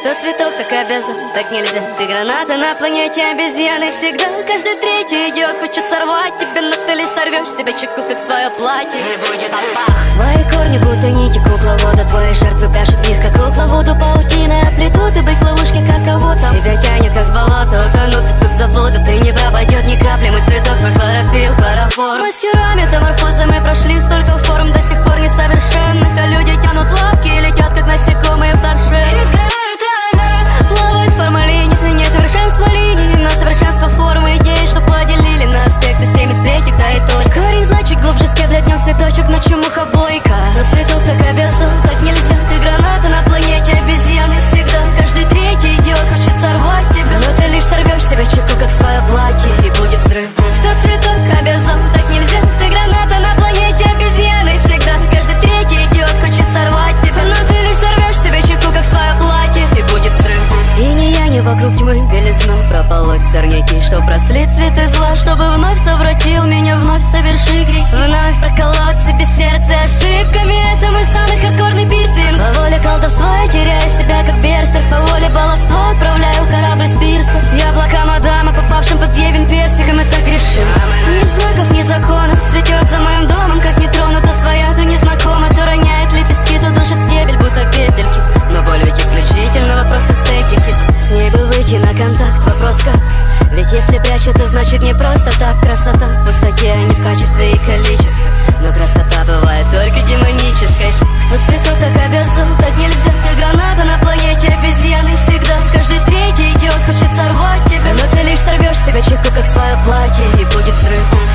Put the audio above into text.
То цветок, так обязан, так нельзя. Ты граната на планете обезьяны. Всегда каждый третий идиот хочет сорвать тебя, но ты лишь сорвешь себе чеку, как свое платье. И будет опах. Твои корни будто нити кукловода. Твои жертвы пляшут в них, как кукловоду. Паутины оплетут и быть в ловушке, как кого-то. Себя тянет, как болото, утонут и тут забудут. Ты не пропадет ни капли, мой цветок, твой хлорофилл, хлороформ. Мастера метаморфозы мы прошли столько форм, до сих пор несовершенных. А люди тянут лапки и летят, как насекомые в торше. Плавают в формалине, несовершенство линий, но совершенство формы идеи, что поделили на аспекты семицветик, да и только. Корень значит глубже скеблет днем цветочек, ночью мухобойка. Но цветок так обязан, так нельзя. Ты граната на планете обезьяны. Всегда каждый третий идиот хочет сорвать тебя, но ты лишь сорвешь себе чеку, как свое платье, и будет взрыв. То цветок обязан, так нельзя. Ты граната на планете обезьяны. Всегда каждый третий идиот хочет сорвать тебя, но ты лишь сорвешь себе чеку, как свое платье, и будет взрыв. И не я, не вокруг тьмы белизну прополоть сорняки, что прослед цветы зла, чтобы вновь совратил меня, вновь соверши грехи, вновь проколоть себе сердце ошибками. Это мой самый хардкорный пирсинг. По воле колдовства я теряю себя, как берсерк. По воле баловства отправляю корабль с пирса, с яблоком Адама, попавшим под Евин персик, и мы согрешим. Ни знаков, ни законов, цветет за моим домом, как не тронута своя, то незнакома, то роняет лепестки, то душит стебель, будто петельки. Но боль ведь исключительно вопрос эстетики. С ней бы выйти на контакт, вопрос как? Ведь если прячу, то значит не просто так. Красота в пустоте, а не в качестве и количестве. Но красота бывает только демонической. Кто цветок, так обязан, так нельзя. Ты граната на планете обезьяны. Всегда каждый третий идиот хочет сорвать тебя, но ты лишь сорвешь себе чеку, как свое платье, и будет взрыв.